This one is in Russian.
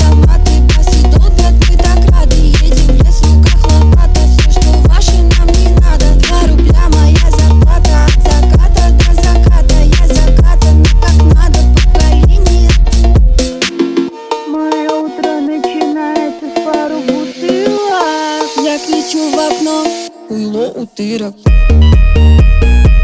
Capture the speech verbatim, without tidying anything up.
ароматы, басы долбят, мы так рады. Едем в лес, в руках лопата, все, что ваше, нам не надо. Два рубля моя зарплата, от заката до заката. Я закатана как надо, поколение. Мое утро начинается с пару бутылок. Я кричу в окно, уйло утырок.